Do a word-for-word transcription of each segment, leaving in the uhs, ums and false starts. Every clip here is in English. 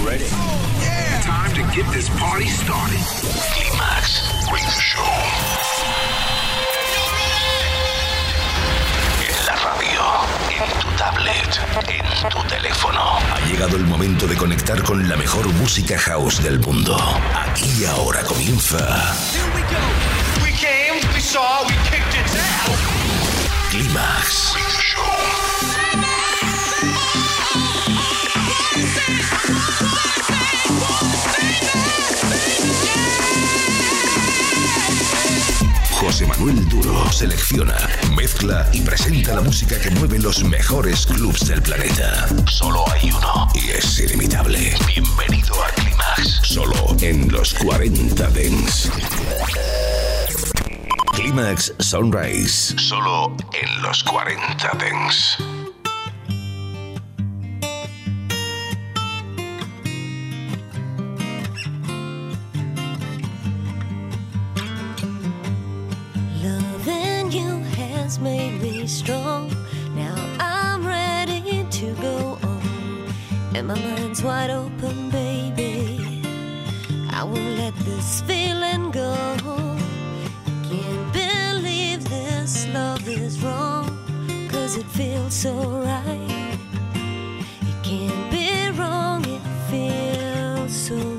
ready? Oh, yeah. Time to get this party started. Climax Radio Show. En la radio, en tu tablet, en tu teléfono. Ha llegado el momento de conectar con la mejor música house del mundo. Aquí y ahora comienza. Here we go. We came, we saw, we kicked it down. Climax Radio Show. José Manuel Duro selecciona, mezcla y presenta la música que mueve los mejores clubs del planeta. Solo hay uno y es ilimitable. Bienvenido a Climax, solo en los cuarenta Dance. Climax Sunrise, solo en los cuarenta Dance. Made me strong. Now I'm ready to go on, and my mind's wide open, baby. I won't let this feeling go. Can't believe this love is wrong, 'cause it feels so right. It can't be wrong, it feels so right.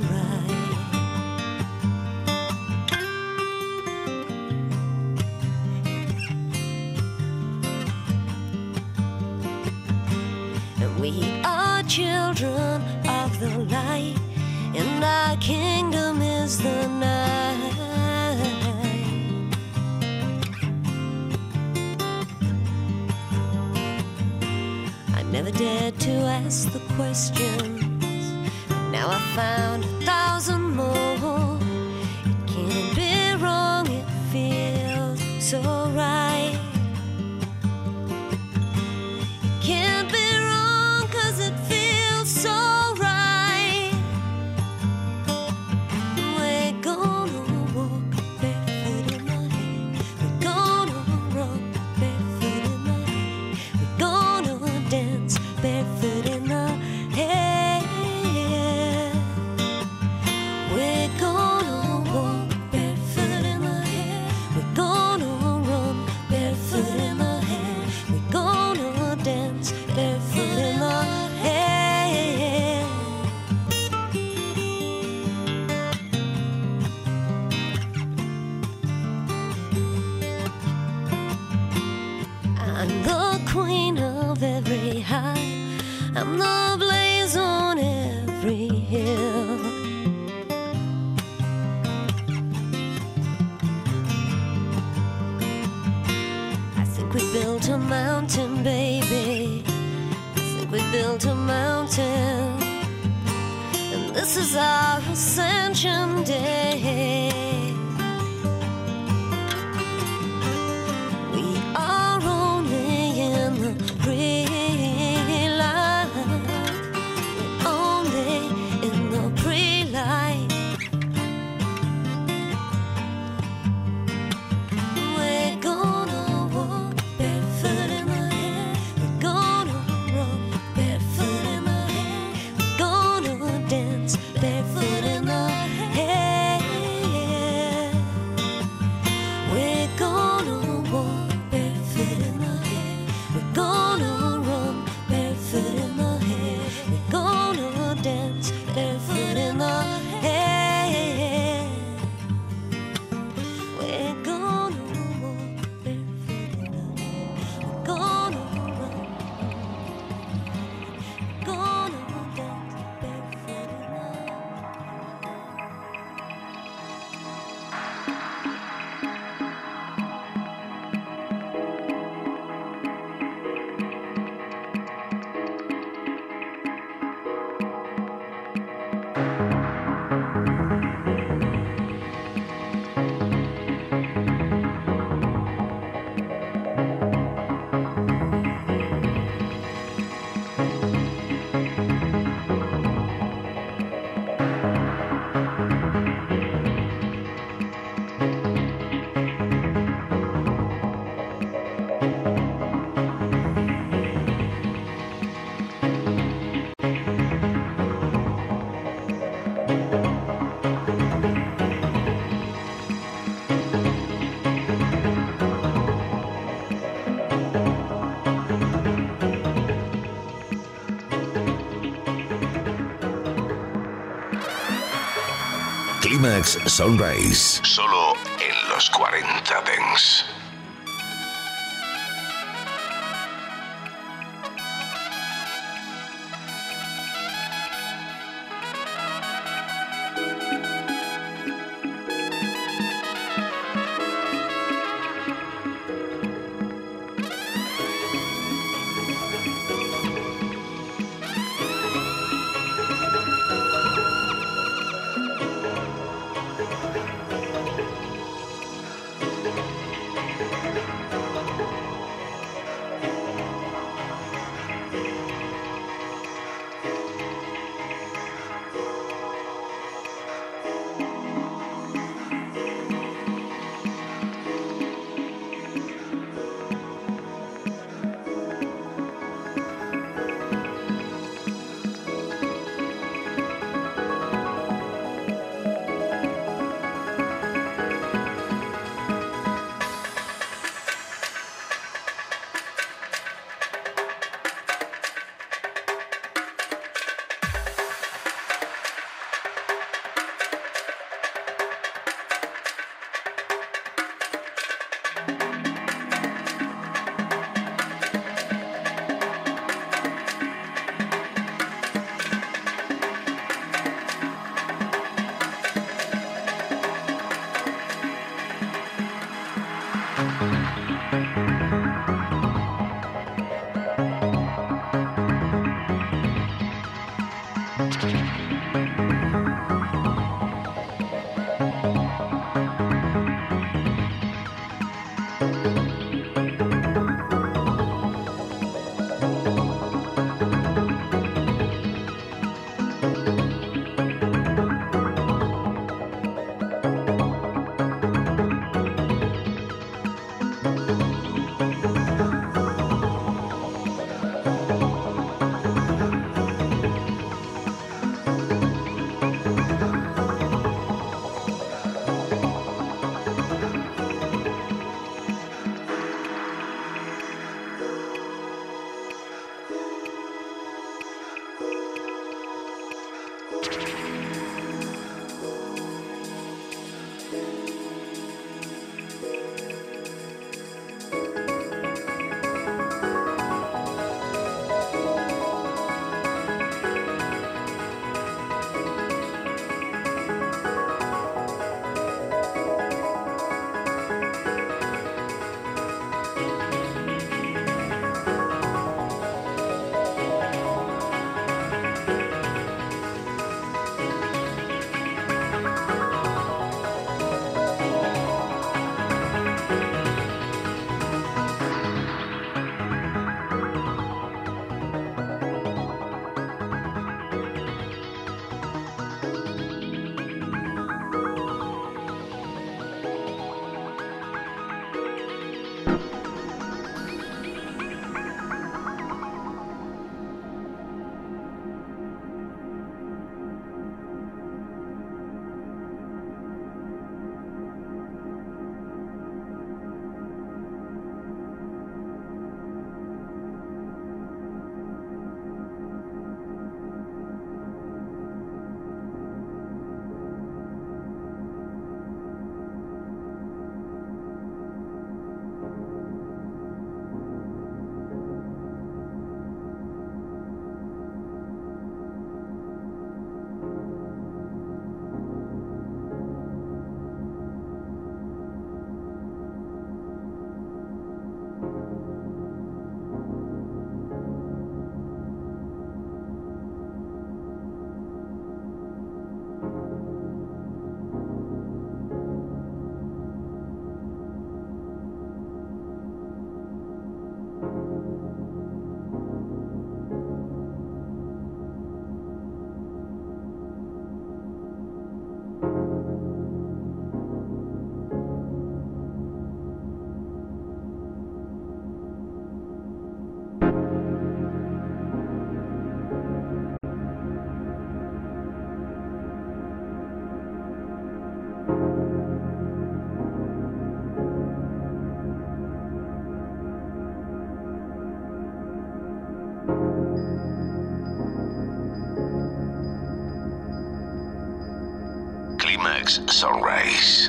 We are children of the light, and our kingdom is the night. I never dared to ask the questions, now I found a thousand more. It can't be wrong, it feels so right. It can't be so right. We're gonna walk barefoot in the hay. We're gonna run barefoot in the hay. We're gonna dance barefoot in the hay. We're gonna walk barefoot in the hay. We're gonna run barefoot in the hay. We're gonna dance barefoot in the hay. I'm the queen of every high, I'm the blaze on every hill. I think we built a mountain, baby. I think we built a mountain, and this is our ascension day. Barefoot in the hay. Climax Sunrise. Solo en los cuarenta Dance. Climax Sunrise.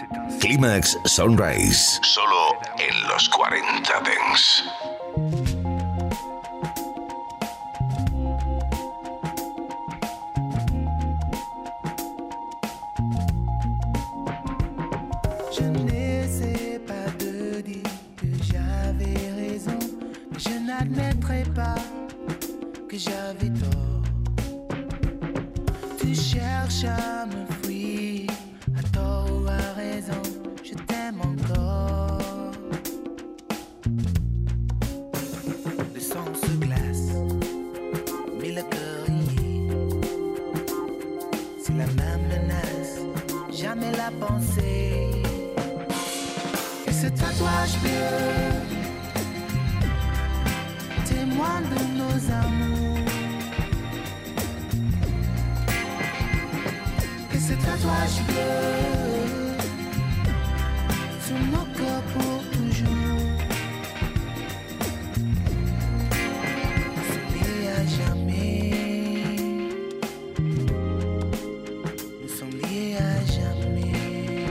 Climax Sunrise, solo en los cuarenta Dance. n'admettrai pas que j'avais tort. Tu cherches à me fuir, à tort ou à raison, je t'aime encore. Le sang se glace, mais le cœur y est. C'est la même menace, jamais la pensée. Et ce tatouage bleu, témoin de nos amours. Et ce tatouage bleu sur nos corps pour toujours. Nous sommes liés à jamais. Nous sommes liés à jamais.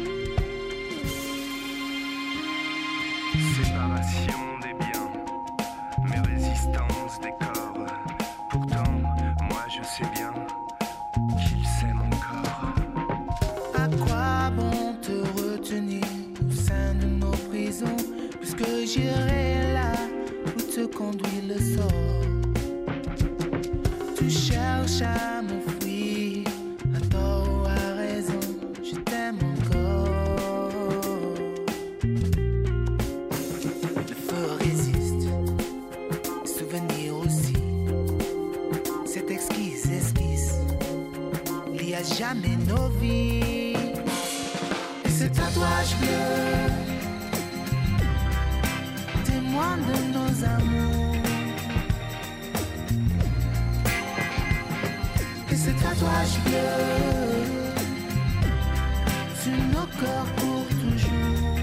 Séparation des biens, mais résistance des corps. Pourtant, moi je sais bien qu'il s'aime encore. À quoi bon te retenir au sein de nos prisons, puisque j'irai là où te conduit le sort. Tu cherches à me fuir, à tort ou à raison, je t'aime encore. Le feu résiste, les souvenirs aussi. Cette exquise esquisse lie à jamais nos vies. Et ce tatouage bleu, témoin de nos amours. Et ce tatouage bleu sur nos corps pour toujours.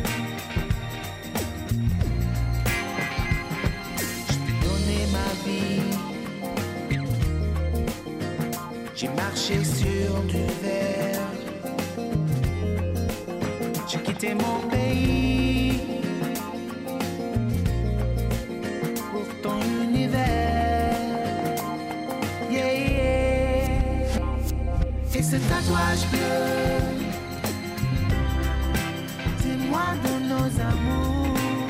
Je t'ai donné ma vie, j'ai marché sur du verre. J'ai quitté mon pays pour ton univers. Yeah, yeah. Et ce tatouage bleu, témoin de nos amours.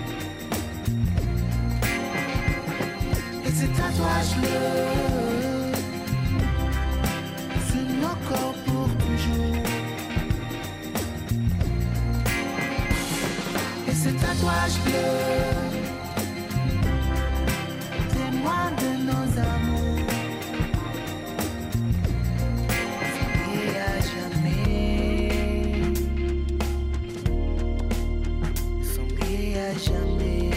Et ce tatouage bleu sur nos corps pour toujours. Et ce tatouage bleu, témoin de nos amours. Et à jamais, nous sommes liés à jamais.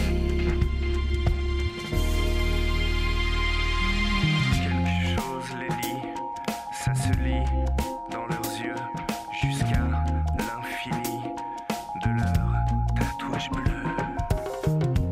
Quelque chose les lie, ça se lit dans leurs yeux jusqu'à l'infini de leur tatouage bleu.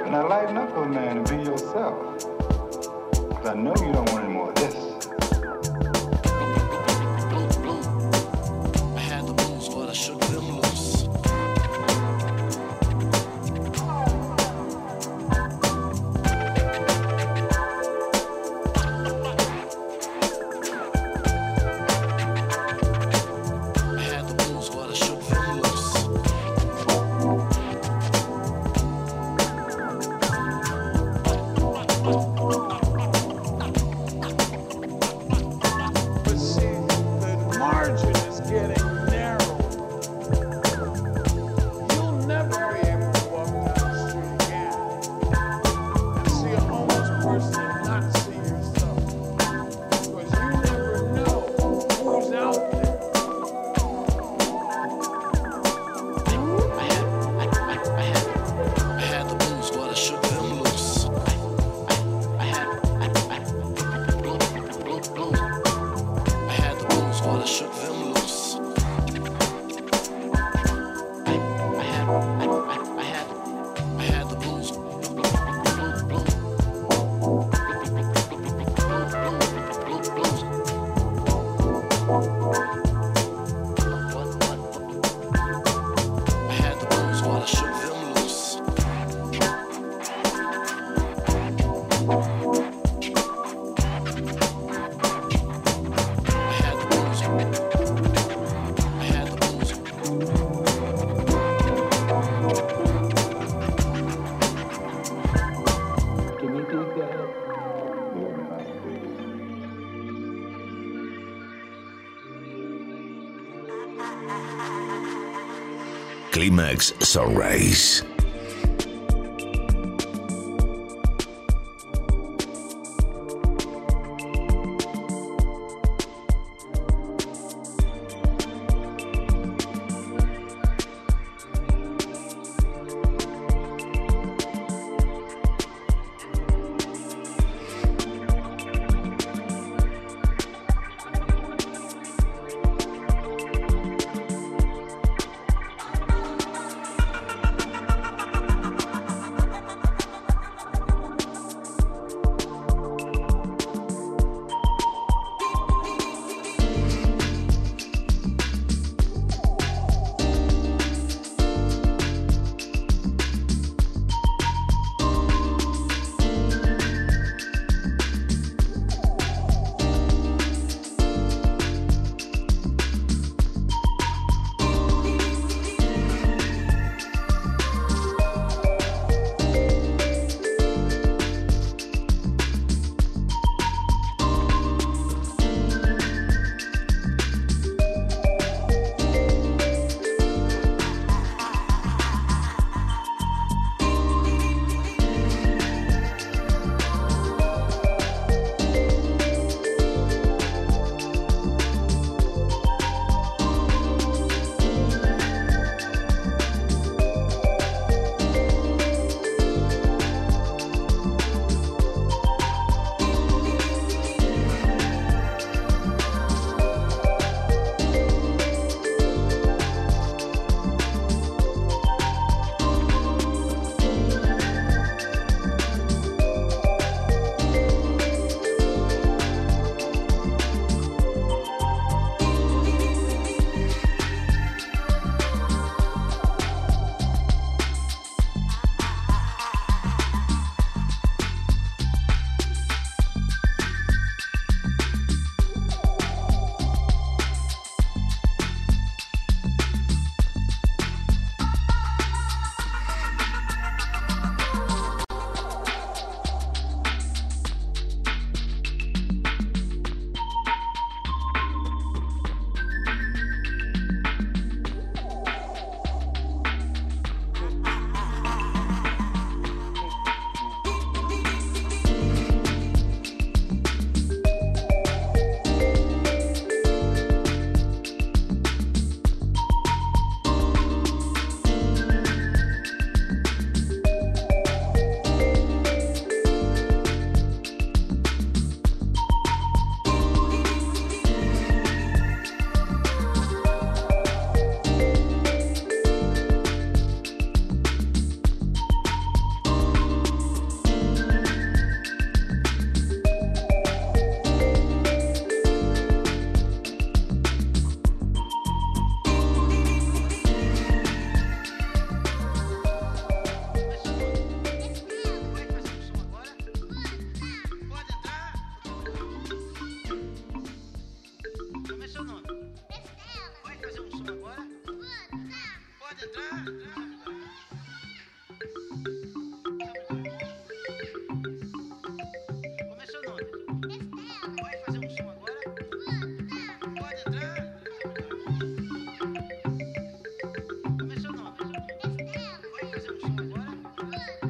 Now lighten up a man and be yourself. Because I know you don't want any more of this. I had the blues, but I shook them loose. I had the blues, but I shook them loose. But see, the margin is getting narrow. You'll never be able to walk down the street again and see a homeless person and not see yourself. Because you never know who's out there. I had, I, I, I had, I had the blues, but I shook them loose. I, I had, I, I, blues, blues, blues. I had the blues, but I shook them loose. I, I had, I, I, I had, I had the blues, blues, blues, blues, blues, blues, blues. What, what, I had the blues, but I shook them loose. I had the blues. I had the blues. Can you dig that? Yeah, man, I can dig it. Climax Sunrise.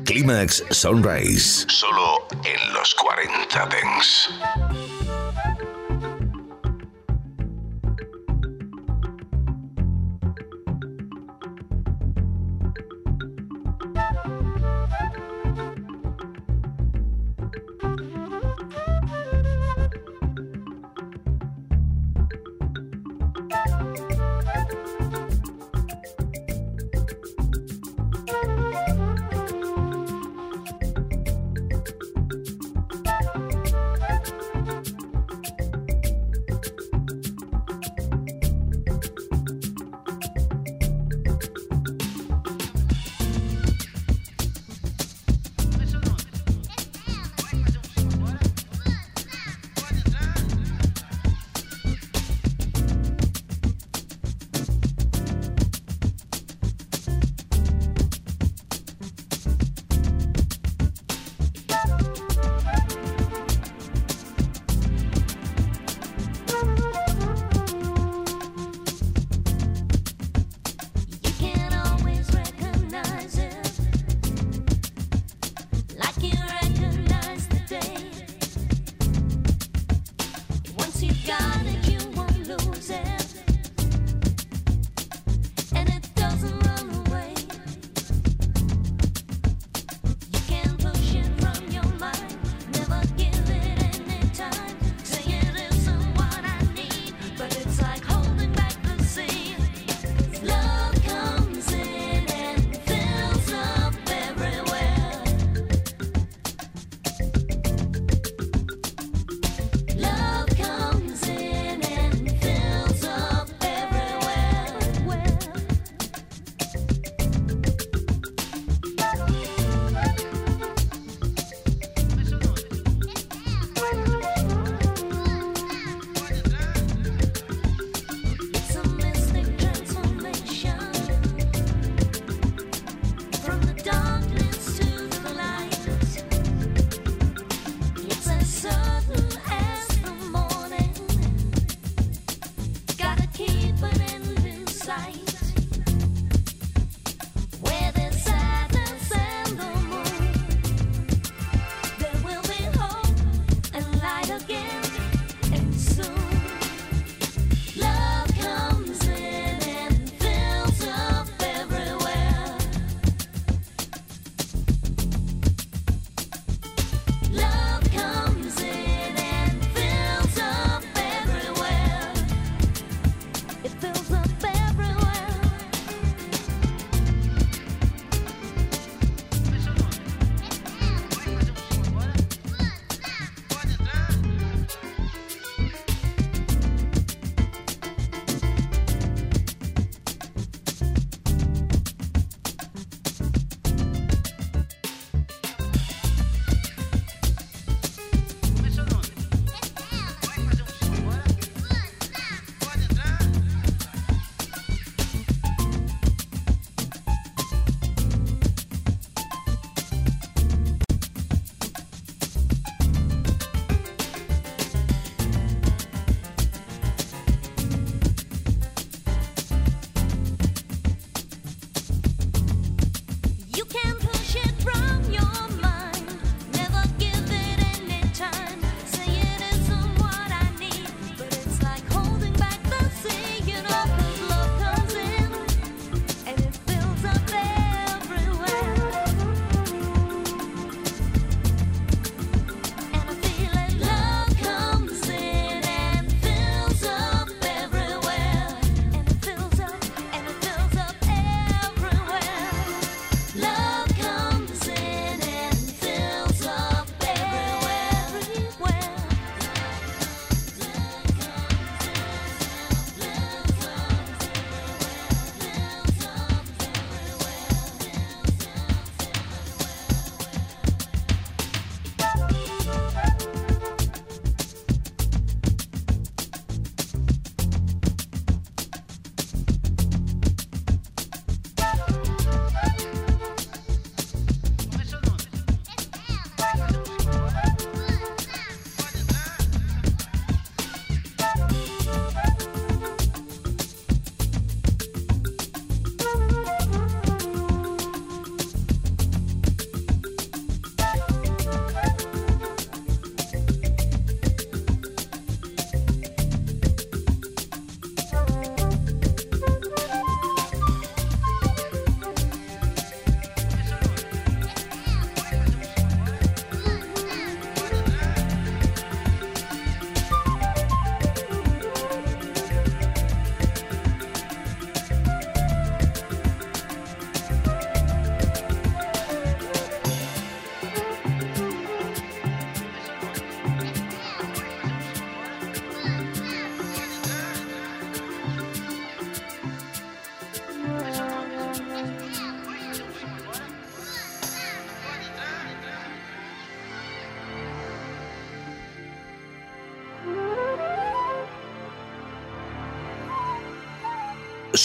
Climax Sunrise. Solo en los cuarenta Dance.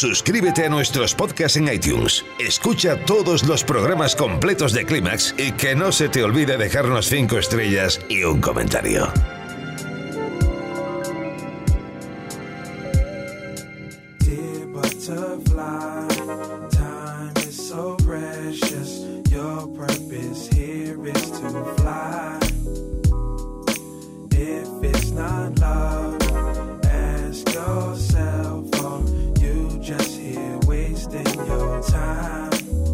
Suscríbete a nuestros podcasts en iTunes. Escucha todos los programas completos de Clímax y que no se te olvide dejarnos cinco estrellas y un comentario. Dear butterfly, time is so precious. Your purpose here is to fly. If it's not love, ask yourself, are you just here wasting your time?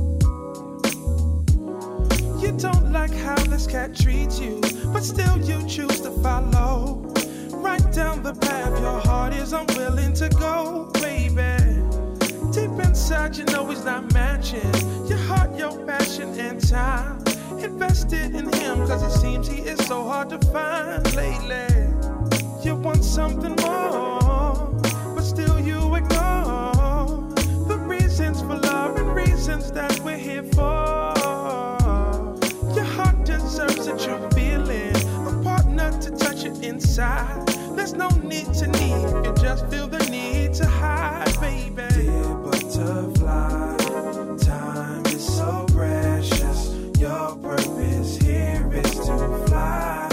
You don't like how this cat treats you, but still you choose to follow. Right down the path your heart is unwilling to go, baby. Deep inside you know he's not matching your heart, your passion and time. Invested in him cause it seems he is so hard to find lately. You want something more, but still you ignore the reasons for love and reasons that we're here for. Your heart deserves a true feeling, a partner to touch it inside. There's no need to need, you just feel the need to hide, baby. Dear butterfly, time is so precious. Your purpose here is to fly.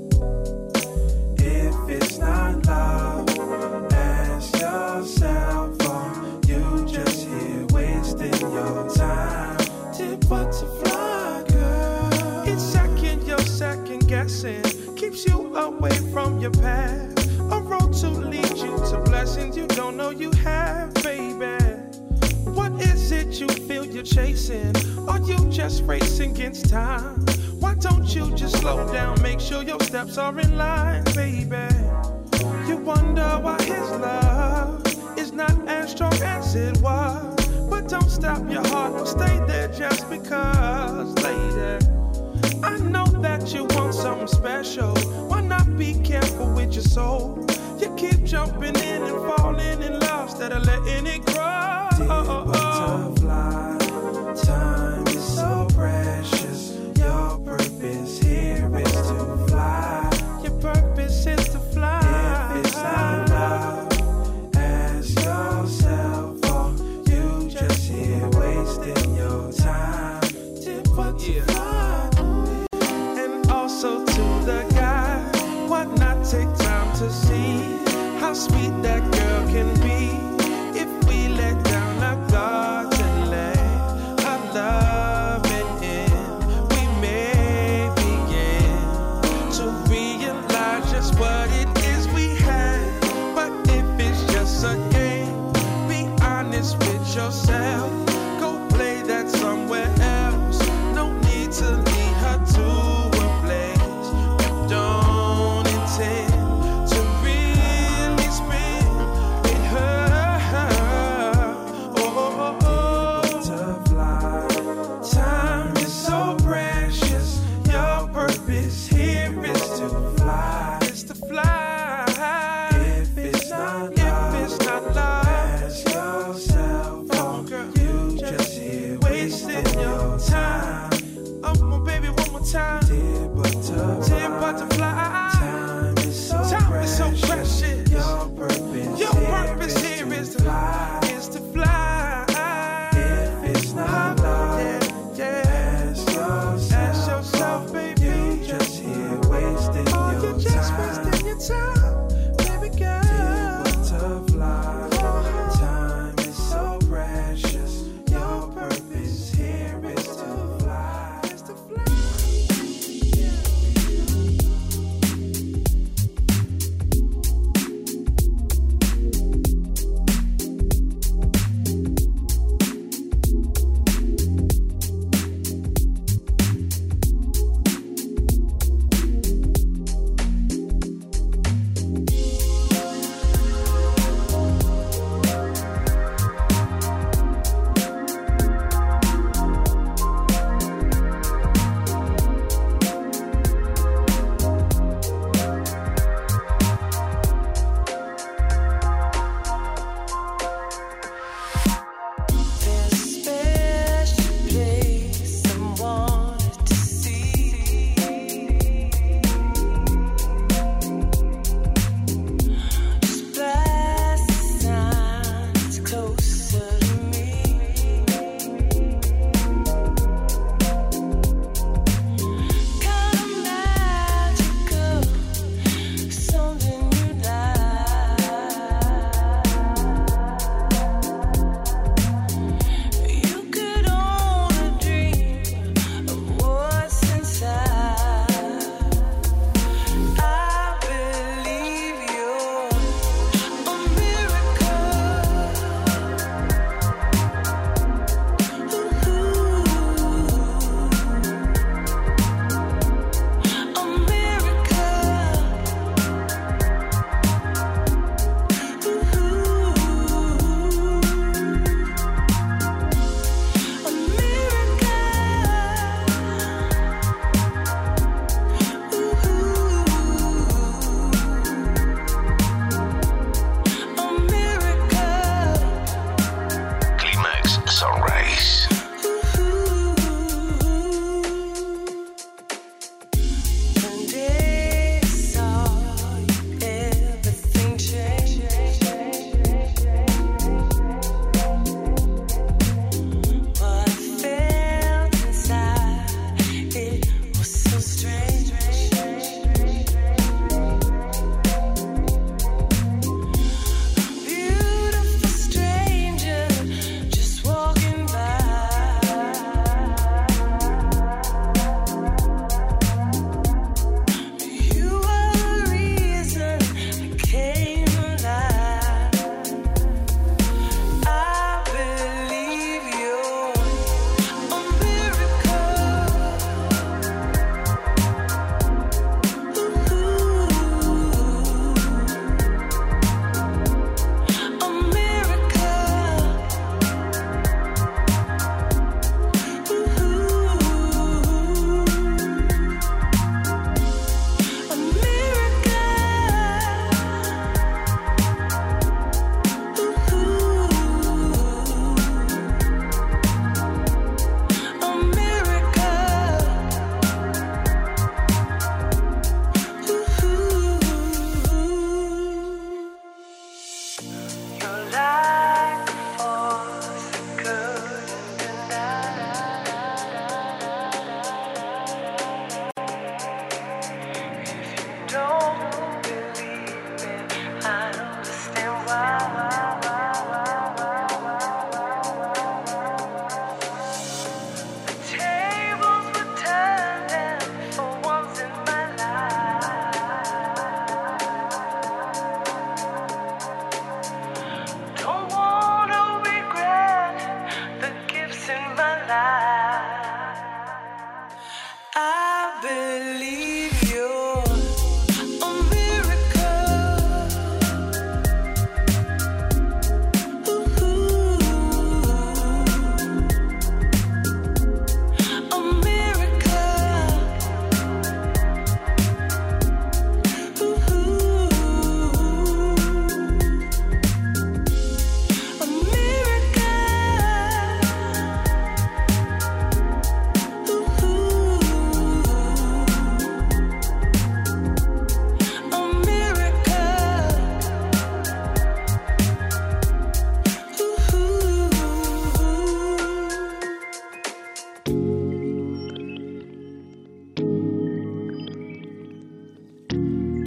If it's not love, ask yourself, are you just here wasting your time? Dear butterfly girl, it's second, you're second guessing, keeps you away from your path. A road to lead you to blessings you don't know you have, baby. What is it you feel you're chasing? Are you just racing against time? Why don't you just slow down, make sure your steps are in line, baby? You wonder why his love is not as strong as it was. But don't stop your heart, don't stay there just because, lady. I know that you want something special. Why not be careful with your soul? You keep jumping in and falling in love instead of letting it grow. Dear butterfly, time is so precious. Your purpose here is to fly. Your purpose is to fly. If it's not love, ask yourself, are you just here wasting your time? Dear butterfly. So to the guy, why not take time to see how sweet that girl can be? If we let down our guards and let our loving in, we may begin to realize just what it is we had. But if it's just a game, be honest with yourself. Go play that somewhere else. No need to lead her to time. Dear butterfly, dear butterfly, time is so time precious. Is so precious. Your purpose, your purpose here, here is to fly. Is to fly. If it's not love, yeah, yeah. Ask yourself, ask yourself, baby. You just here wasting oh, your you're just time. Wasting your time, baby girl. Dear butterfly, oh. Time is so precious. Your purpose here is to fly. Is to fly.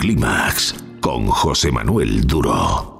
Clímax con José Manuel Duro.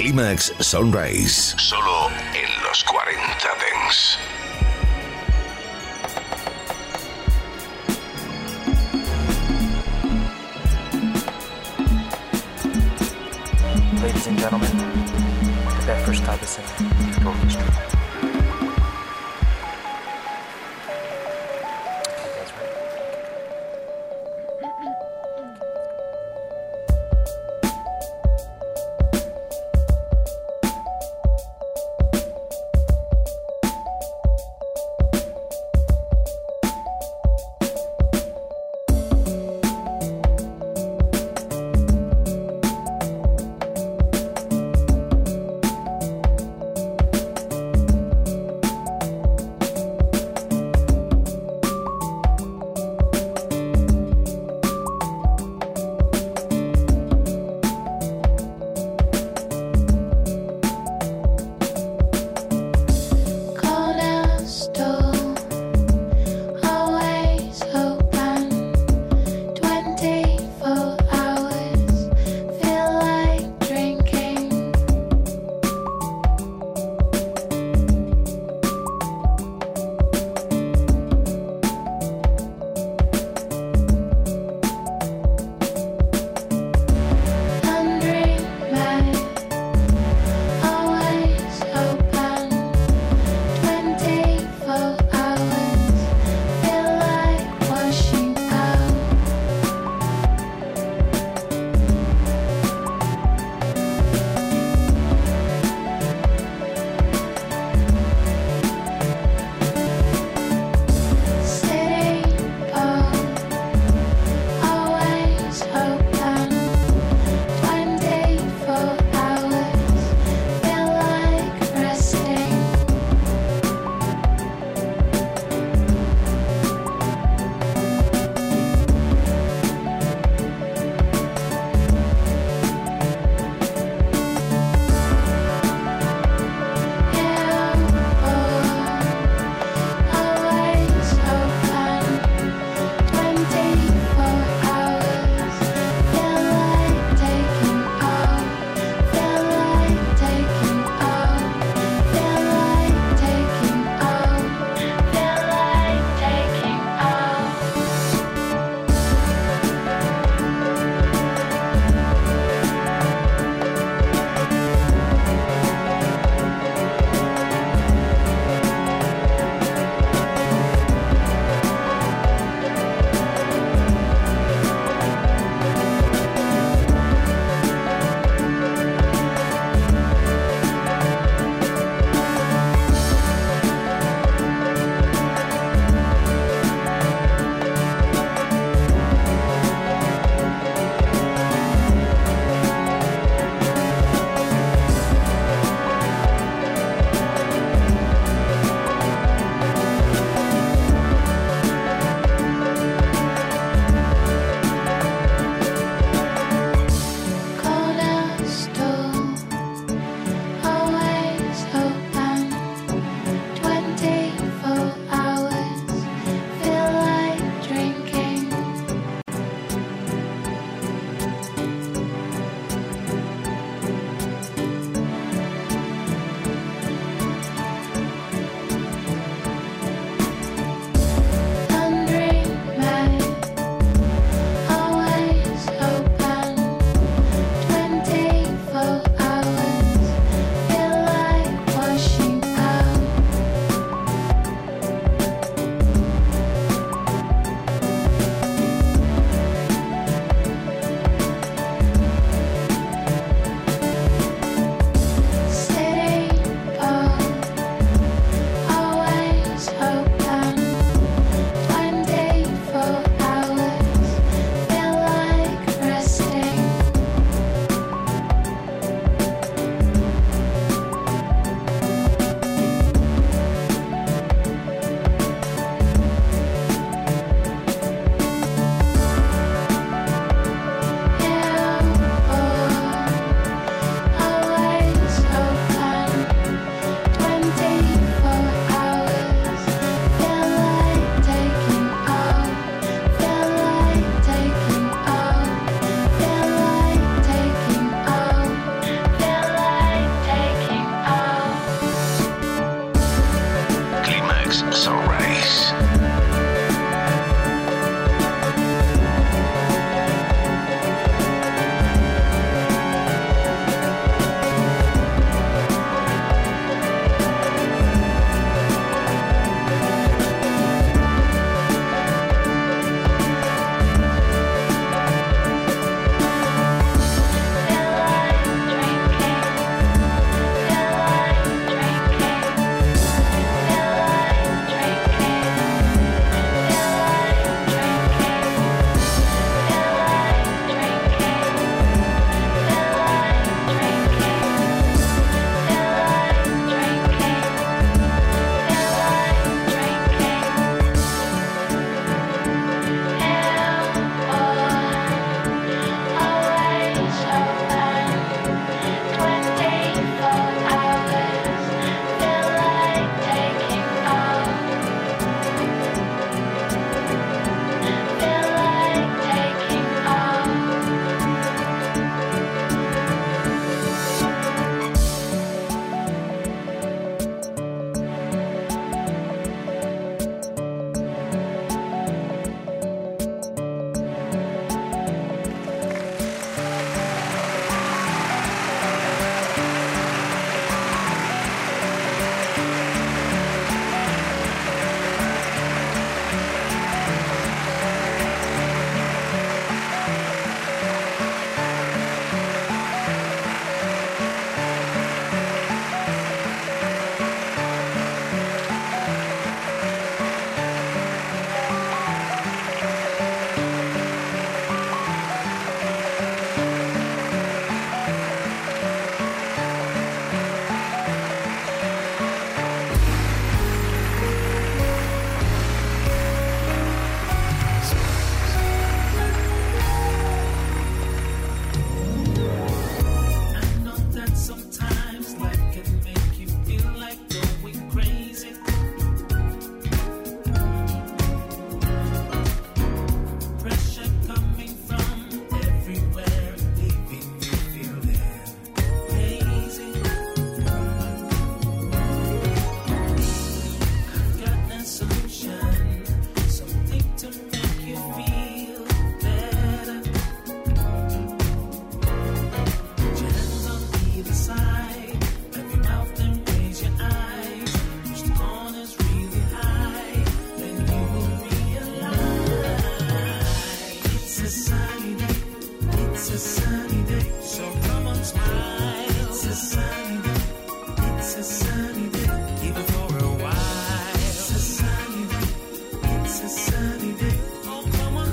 Climax Sunrise. Solo en los cuarenta Dance. Ladies and gentlemen, the Bedford Stuyvesant Youth Orchestra.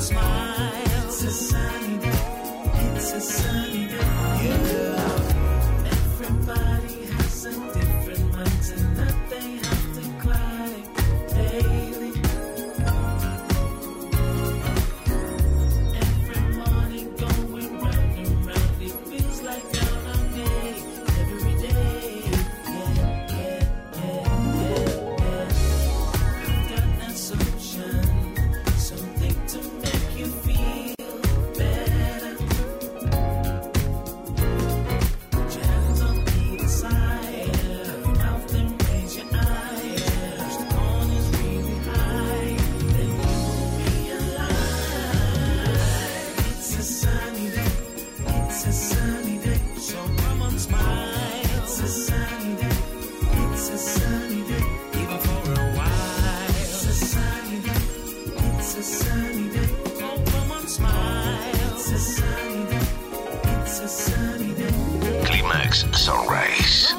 Sunrise.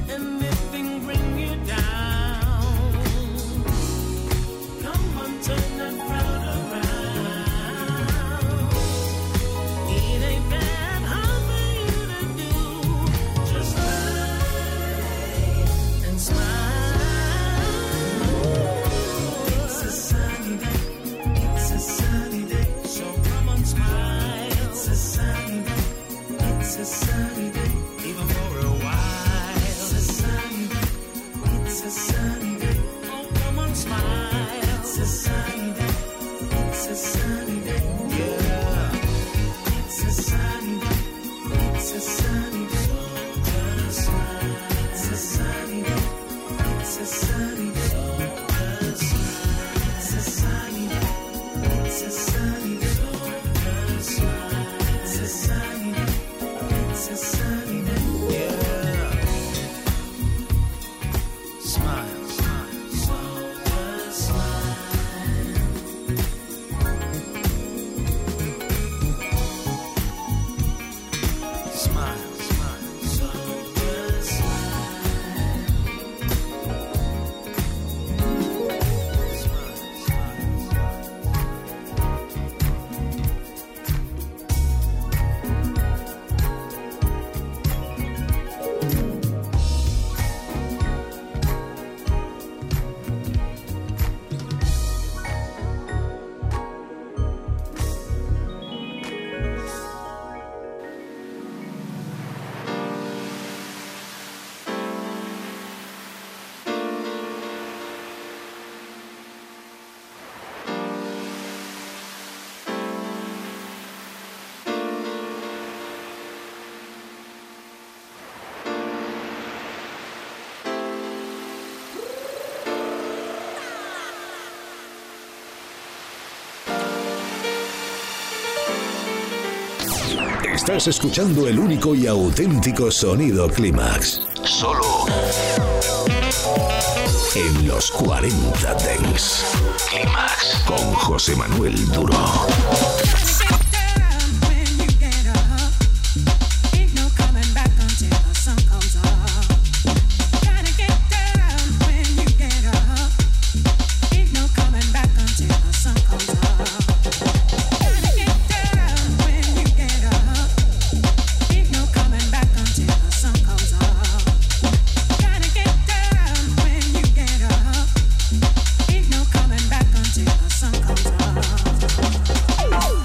Estás escuchando el único y auténtico sonido Clímax. Solo en los cuarenta Dance. Clímax con José Manuel Duro. Sun comes up.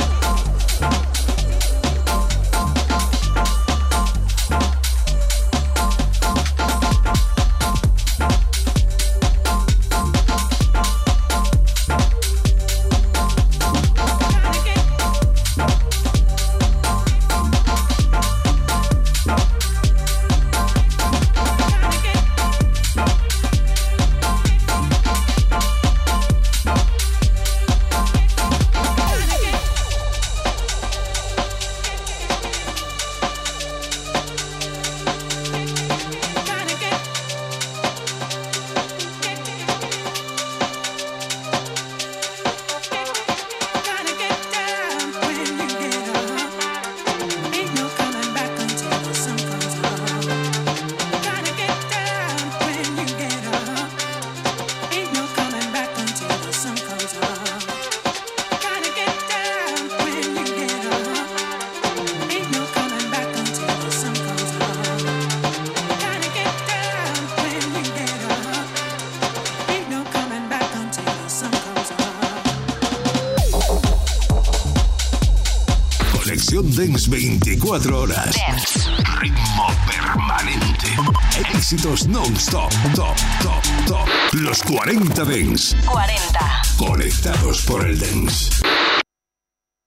Selección Dance veinticuatro horas. Dance. Ritmo permanente. Éxitos non-stop. Top, top, top. Los cuarenta Dance. cuarenta. Conectados por el Dance.